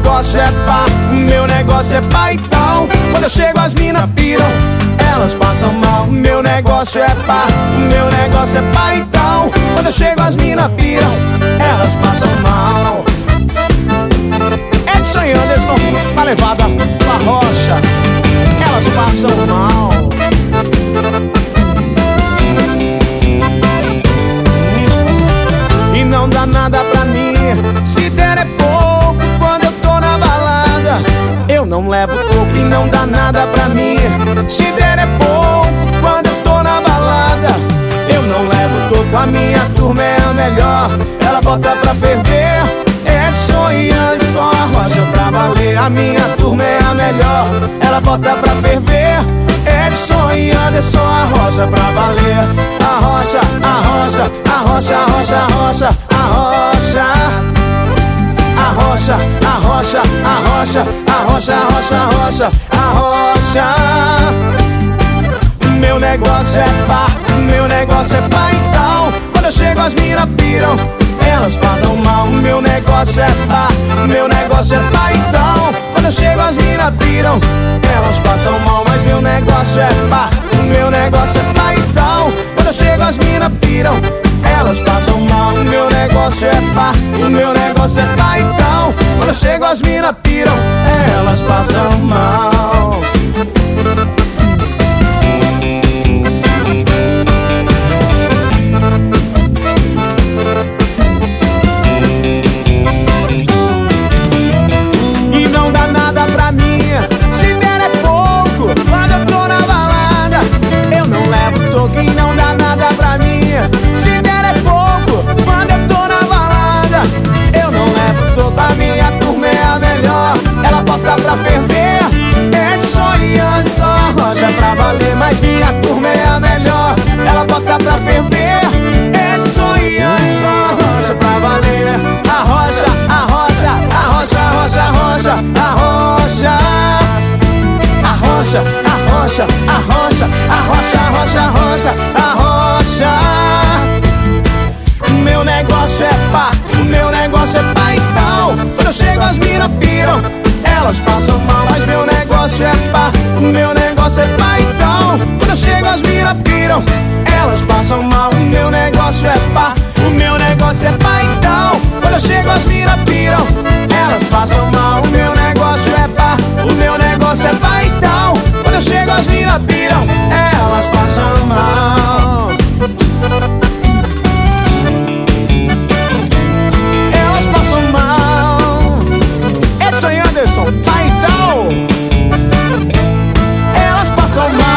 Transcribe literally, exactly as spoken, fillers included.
negócio é pá, o meu negócio é pá e tal. Quando eu chego as mina piram, elas passam mal. O meu negócio é pá, o meu negócio é pá e tal. Quando eu chego as mina piram, elas passam mal. Edson e Anderson, na levada pra rocha, elas passam mal. E não dá nada pra mim, se der é pouco quando eu tô na balada. Eu não levo pouco e não dá nada pra mim, se der é pouco quando eu tô na balada. Eu não levo pouco, a minha turma é a melhor, ela bota pra ferver. Edson e Anderson, a rocha pra valer. A minha turma é a melhor, ela bota pra ferver. Edson e Anderson, a rocha pra valer. A rocha, a rocha, a rocha, a rocha, a rocha, a rocha. A rocha, a rocha, a rocha, a rocha, a rocha, a rocha, a rocha. Meu negócio é pá, meu negócio é pá e tal. Quando eu chego as mina piram, elas passam mal. Meu negócio é pá, meu negócio é pá e tal. Quando eu chego as mina piram, elas passam mal. Mas meu negócio é pá, o meu negócio é pá e tal. Quando eu chego as mina piram, elas passam mal. O meu negócio é pá, o meu negócio é pá e tal. Quando eu chego as mina piram, elas passam mal. E não dá nada pra mim, se der é pouco quando eu tô na balada. Eu não levo toque e não dá nada pra mim, se der é pouco quando eu tô na balada. Eu não levo toque, a minha turma é a melhor, ela bota pra ferver. Edson e Anderson, a rocha pra valer. Mas minha turma é a melhor, ela bota pra ferver. Edson e Anderson, a rocha pra valer. A rocha, a rocha, a rocha, a rocha, a rocha, a rocha. A rocha, a rocha, a rocha, a rocha, a rocha, a rocha, a rocha. Meu negócio é pá, o meu negócio é pá e tal. Quando eu chego as mina piram, elas passam mal. Mas meu negócio é pá, o meu negócio é pá e tal. Quando eu chego as mina piram, elas passam mal. O meu negócio é pá, o meu negócio é pá e tal. Quando eu chego as mina piram, elas passam mal. O meu negócio é pá, o meu negócio é pá e tal. Quando eu chego as mina piram, elas passam mal. Elas passam mal. Edson e Anderson, pá e tal. Elas passam mal.